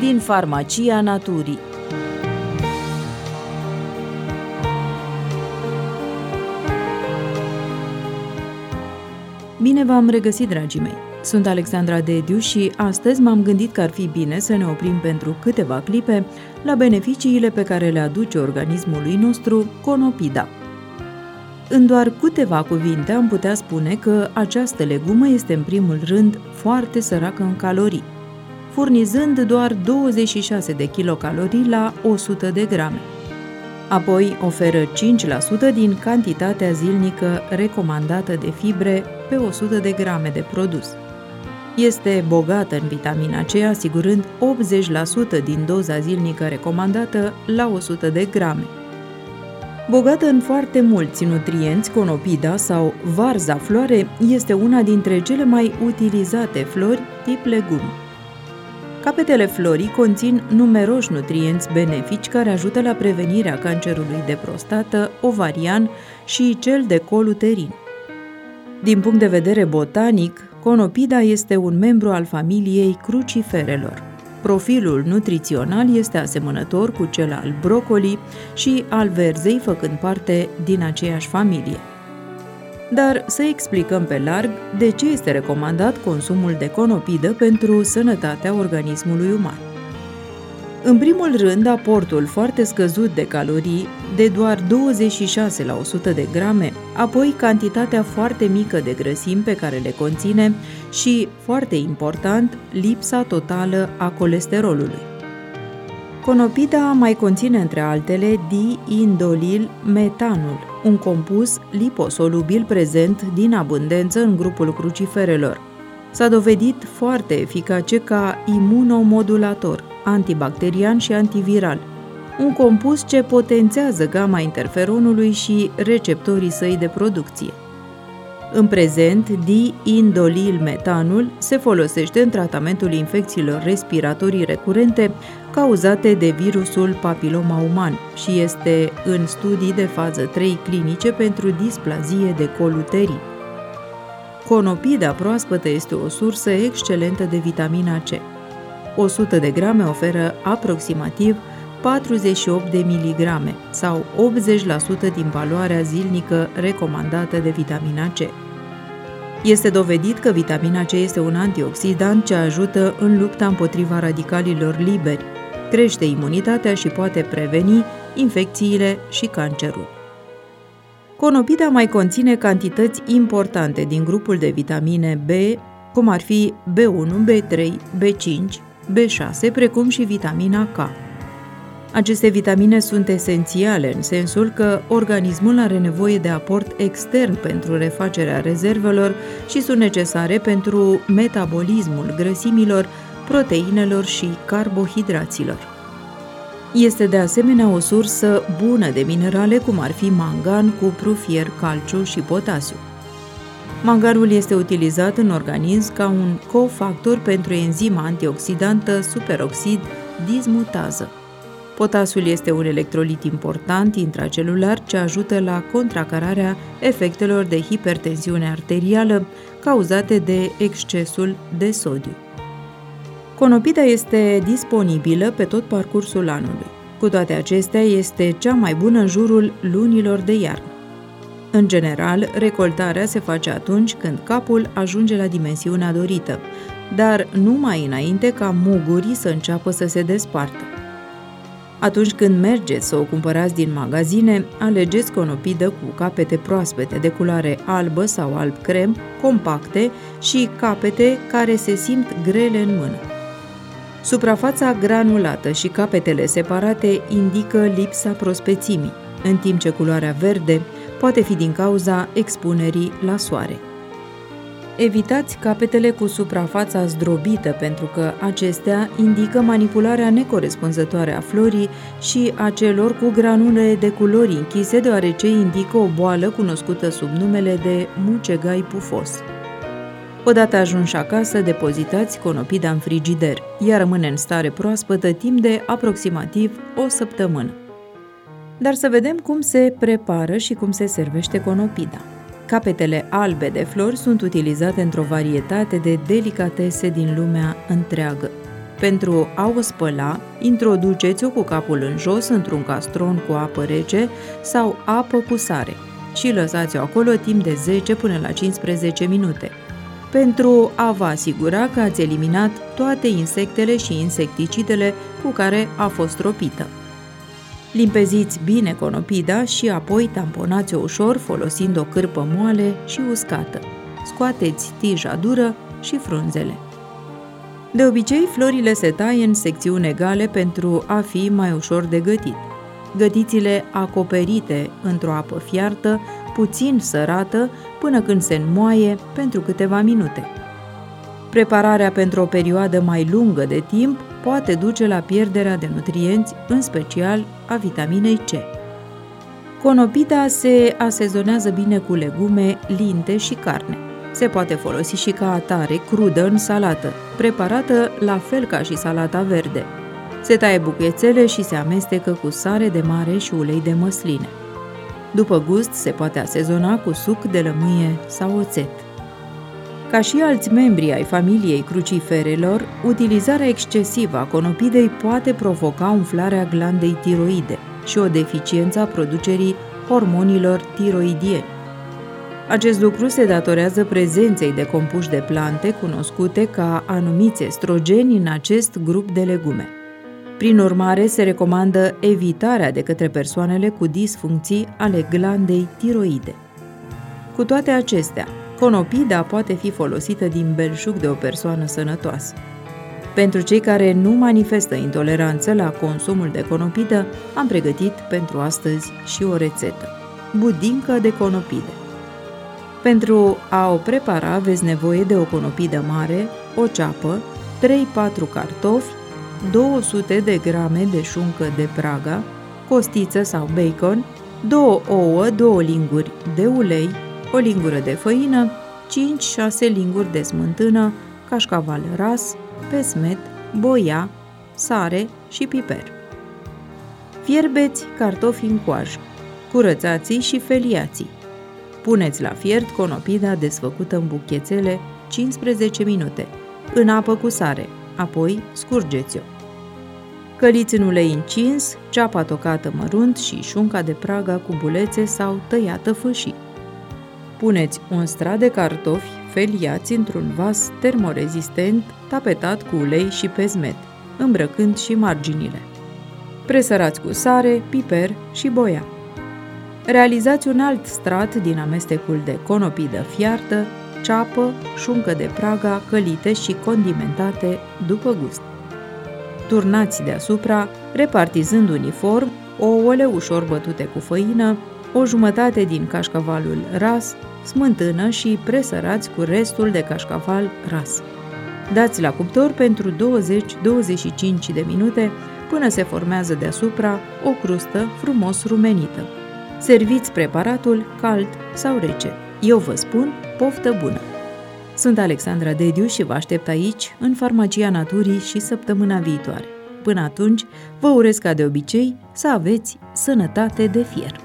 din farmacia naturii. Bine v-am regăsit, dragii mei! Sunt Alexandra Dediu și astăzi m-am gândit că ar fi bine să ne oprim pentru câteva clipe la beneficiile pe care le aduce organismului nostru conopida. În doar câteva cuvinte am putea spune că această legumă este în primul rând foarte săracă în calorii, furnizând doar 26 de kilocalorii la 100 de grame. Apoi oferă 5% din cantitatea zilnică recomandată de fibre pe 100 de grame de produs. Este bogată în vitamina C, asigurând 80% din doza zilnică recomandată la 100 de grame. Bogată în foarte mulți nutrienți, conopida sau varza floare este una dintre cele mai utilizate flori tip legum. Capetele florii conțin numeroși nutrienți benefici care ajută la prevenirea cancerului de prostată, ovarian și cel de col uterin. Din punct de vedere botanic, conopida este un membru al familiei cruciferelor. Profilul nutrițional este asemănător cu cel al brocoli și al verzei, făcând parte din aceeași familie. Dar să explicăm pe larg de ce este recomandat consumul de conopidă pentru sănătatea organismului uman. În primul rând, aportul foarte scăzut de calorii, de doar 26 la 100 de grame, apoi cantitatea foarte mică de grăsimi pe care le conține și, foarte important, lipsa totală a colesterolului. Conopida mai conține, între altele, diindolil metanul, un compus liposolubil prezent din abundență în grupul cruciferelor. S-a dovedit foarte eficace ca imunomodulator, antibacterian și antiviral, un compus ce potențează gama interferonului și receptorii săi de producție. În prezent, diindolil metanul se folosește în tratamentul infecțiilor respiratorii recurente cauzate de virusul papiloma uman și este în studii de fază 3 clinice pentru displazie de col uterin. Conopida proaspătă este o sursă excelentă de vitamina C. 100 de grame oferă aproximativ 48 de miligrame sau 80% din valoarea zilnică recomandată de vitamina C. Este dovedit că vitamina C este un antioxidant ce ajută în lupta împotriva radicalilor liberi, crește imunitatea și poate preveni infecțiile și cancerul. Conopida mai conține cantități importante din grupul de vitamine B, cum ar fi B1, B3, B5, B6, precum și vitamina K. Aceste vitamine sunt esențiale în sensul că organismul are nevoie de aport extern pentru refacerea rezervelor și sunt necesare pentru metabolismul grăsimilor, proteinelor și carbohidraților. Este de asemenea o sursă bună de minerale cum ar fi mangan, cupru, fier, calciu și potasiu. Manganul este utilizat în organism ca un cofactor pentru enzima antioxidantă superoxid dismutază. Potasiul este un electrolit important intracelular ce ajută la contracararea efectelor de hipertensiune arterială cauzate de excesul de sodiu. Conopida este disponibilă pe tot parcursul anului. Cu toate acestea, este cea mai bună în jurul lunilor de iarnă. În general, recoltarea se face atunci când capul ajunge la dimensiunea dorită, dar numai înainte ca mugurii să înceapă să se despartă. Atunci când mergeți să o cumpărați din magazine, alegeți conopidă cu capete proaspete de culoare albă sau alb crem, compacte și capete care se simt grele în mână. Suprafața granulată și capetele separate indică lipsa prospețimii, în timp ce culoarea verde poate fi din cauza expunerii la soare. Evitați capetele cu suprafața zdrobită pentru că acestea indică manipularea necorespunzătoare a florii și a celor cu granule de culori închise, deoarece indică o boală cunoscută sub numele de mucegai pufos. Odată ajunși acasă, depozitați conopida în frigider. Ea rămâne în stare proaspătă timp de aproximativ o săptămână. Dar să vedem cum se prepară și cum se servește conopida. Capetele albe de flori sunt utilizate într-o varietate de delicatese din lumea întreagă. Pentru a o spăla, introduceți-o cu capul în jos într-un castron cu apă rece sau apă cu sare și lăsați-o acolo timp de 10 până la 15 minute, pentru a vă asigura că ați eliminat toate insectele și insecticidele cu care a fost ropită. Limpeziți bine conopida și apoi tamponați-o ușor folosind o cârpă moale și uscată. Scoateți tija dură și frunzele. De obicei, florile se taie în secțiuni egale pentru a fi mai ușor de gătit. Gătiți-le acoperite într-o apă fiartă, puțin sărată, până când se înmoaie pentru câteva minute. Prepararea pentru o perioadă mai lungă de timp poate duce la pierderea de nutrienți, în special a vitaminei C. Conopida se asezonează bine cu legume, linte și carne. Se poate folosi și ca atare, crudă, în salată, preparată la fel ca și salata verde. Se taie buchețele și se amestecă cu sare de mare și ulei de măsline. După gust, se poate asezona cu suc de lămâie sau oțet. Ca și alți membri ai familiei cruciferelor, utilizarea excesivă a conopidei poate provoca umflarea glandei tiroide și o deficiență a producerii hormonilor tiroidieni. Acest lucru se datorează prezenței de compuși de plante cunoscute ca anumiți estrogeni în acest grup de legume. Prin urmare, se recomandă evitarea de către persoanele cu disfuncții ale glandei tiroide. Cu toate acestea, conopida poate fi folosită din belșug de o persoană sănătoasă. Pentru cei care nu manifestă intoleranță la consumul de conopidă, am pregătit pentru astăzi și o rețetă: budincă de conopidă. Pentru a o prepara aveți nevoie de o conopidă mare, o ceapă, 3-4 cartofi, 200 de grame de șuncă de Praga, costiță sau bacon, 2 ouă, 2 linguri de ulei, o lingură de făină, 5-6 linguri de smântână, cașcaval ras, pesmet, boia, sare și piper. Fierbeți cartofi în coajă, curățați-i și feliați-i. Puneți la fiert conopida desfăcută în buchețele 15 minute, în apă cu sare, apoi scurgeți-o. Căliți în ulei încins, ceapa tocată mărunt și șunca de Praga cu bulețe sau tăiată fâșii. Puneți un strat de cartofi feliați într-un vas termorezistent tapetat cu ulei și pesmet, îmbrăcând și marginile. Presărați cu sare, piper și boia. Realizați un alt strat din amestecul de conopidă fiartă, ceapă, șuncă de Praga, călite și condimentate după gust. Turnați deasupra, repartizând uniform, ouăle ușor bătute cu făină, o jumătate din cașcavalul ras, smântână și presărați cu restul de cașcaval ras. Dați la cuptor pentru 20-25 de minute până se formează deasupra o crustă frumos rumenită. Serviți preparatul cald sau rece. Eu vă spun poftă bună! Sunt Alexandra Dediu și vă aștept aici, în Farmacia Naturii, și săptămâna viitoare. Până atunci, vă urez ca de obicei să aveți sănătate de fier!